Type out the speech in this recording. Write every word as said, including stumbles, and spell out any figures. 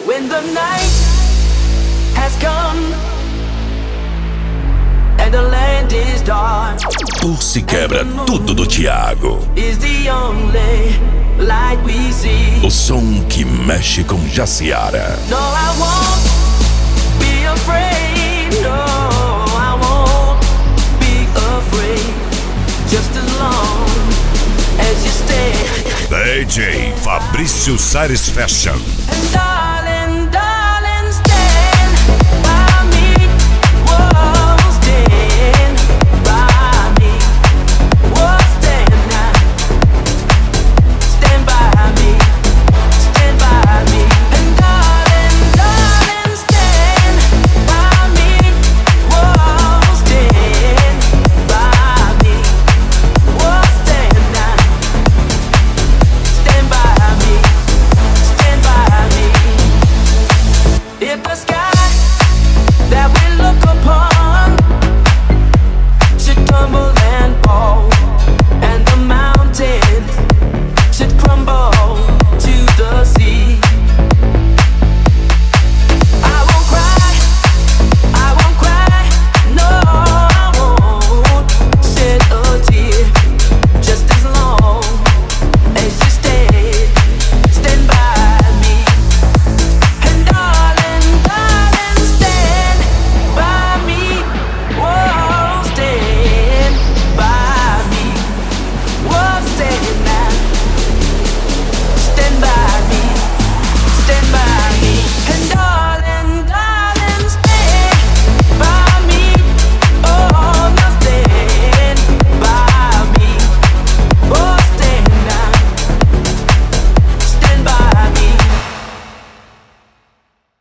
When the night has come and the land is dark, Pulse quebra tudo do Thiago. is the only light we see. O som que mexe com Jaciara. No, I won't be afraid. No, I won't be afraid. Just as long as you stay. D J Fabrício Sares Fashion. And I